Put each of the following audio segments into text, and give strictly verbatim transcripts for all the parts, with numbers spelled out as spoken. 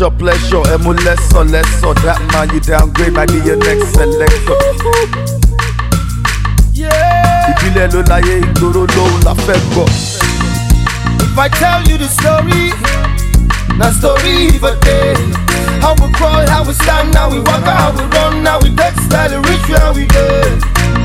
Pleasure, pleasure, emulessor, lesser. That man you downgrade might be your next selector. Yeah. Ìbílẹ̀ ló láyé ìgboro lóhùn la fẹ́ gbọ́. If I tell you the story, na story of a day. How we crawl, how we stand, how we walk, how we run, how we take style, reach where we get.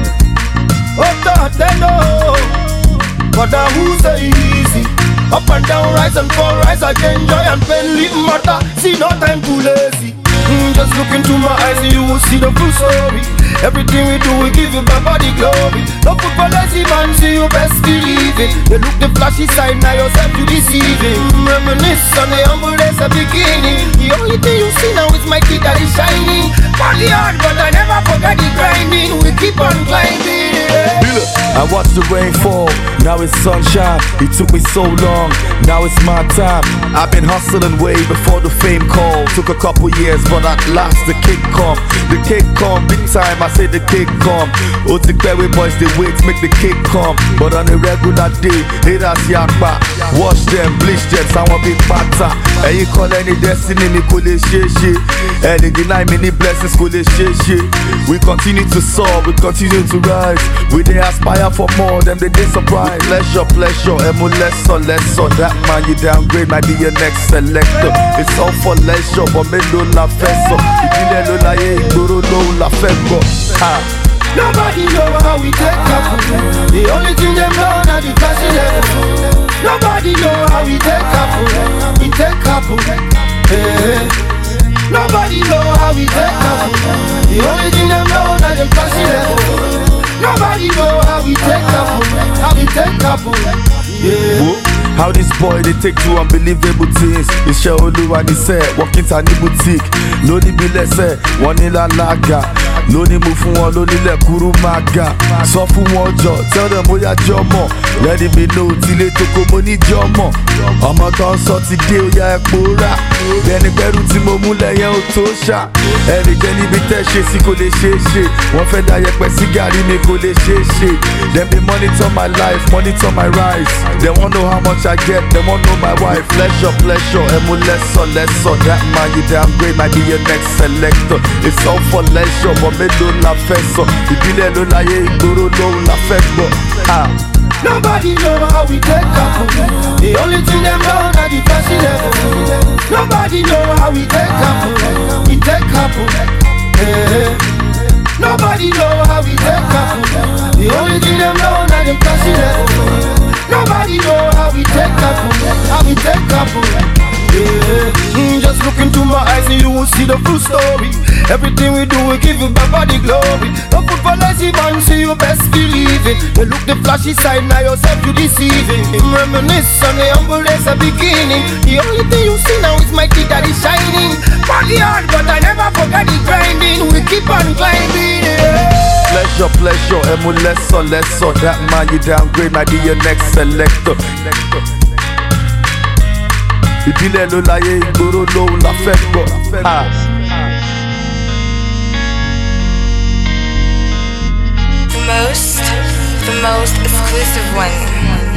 Oh God, they know, but now who say easy? Up and down, rise and fall, rise again, joy and pain, live matter, see no time too lazy. Mm, just look into my eyes and you will see the full story. Everything we do, we give you my body glory. No food for lazy man, see you best believe it. You look the flashy side, now yourself you deceiving. Mm, reminisce on the humble days of beginning. The only thing you see now is my teeth that is shining. Body hard, but I never forget the grinding. We keep on climbing. Yeah. I watched the rain fall, now it's sunshine. It took me so long, now it's my time. I've been hustling way before the fame call. Took a couple years, but at last the kick come. The kick come, big time, I say the kick come. Otikbewe boys, they wait, make the kick come. But on a regular day, haters yakba. Wash them, bleach them, someone big patter. And you call any destiny, me kule sheshe. And they deny many blessings, kule sheshe. We continue to soar, we continue to rise. We they aspire for more, them they, they surprise. Pleasure, pleasure, emulessor, lesser. That man you downgrade might be your next selector. It's all for leisure, but me no la fesso. Ìbílẹ̀ ló láyé ìgboro lóhùn la fẹ́ gbọ́. Nobody know how we take up. The only thing them know na the fashion level. Nobody know how we take up. We take up. Hey. Nobody know how we take up. The only thing them know na the fashion level. Nobody know how we take up. How we take up. Yeah. Whoa. How this boy they take two unbelievable things. Iṣẹ́ Olúwa ni sẹ́, walking ta ní boutique. Lóní bílẹ̀ sẹ́, wọ́n ní lálága. Lóní mú fún wọn lónílẹ̀ kúrú máa ga. Sọ fún wọn jọ, tell them bóyá jọ mọ̀. Let it be know tílé tóko mo ní jọ mọ̀. Ọmọ tó ń sọ ti dé ó yá epo rà. Bẹ́ẹ̀ni pẹ́rù tí mo mú lẹ́yìn ó tó ṣá. Ẹ̀rì jẹ́ níbi tẹ́ ṣe sí kò lè ṣeé ṣe. Wọ́n fẹ́ dá yẹpẹ sí gàrí mi kò lè ṣeé ṣe. Dem dey monitor my life, monitor my rise. They wan know how much I get, they won't know my wife. Pleasure, pleasure, emulessor, lesser. That man you downgrade might be your next selector. It's all for leisure, but me don't la fesso. Ìbílẹ̀ ló láyé ìgboro lóhùn la fẹ́ gbọ́. Nobody know how we take up. The only thing them know na the fashion level. Nobody know how we take up. We take up. Hey. Nobody know how we take up. The only thing them know na the fashion level. Nobody know how we take up, how we take up. Yeah. Mm, just look into my eyes and you will see the full story. Everything we do, we give you my body glory. No food for lazy man, so you best believe it. You look the flashy side, now yourself you deceiving. Reminisce on the humble days of beginning. The only thing you see now is my teeth that is shining. Body hard, but I never forget the grinding. We keep on climbing. Yeah. Pleasure, pleasure, emulessor, lesser. That man you downgrade might be your next selector. Ìbílẹ̀ ló láyé ìgboro lóhùn la fẹ́ gbọ́. The most, the most exclusive one.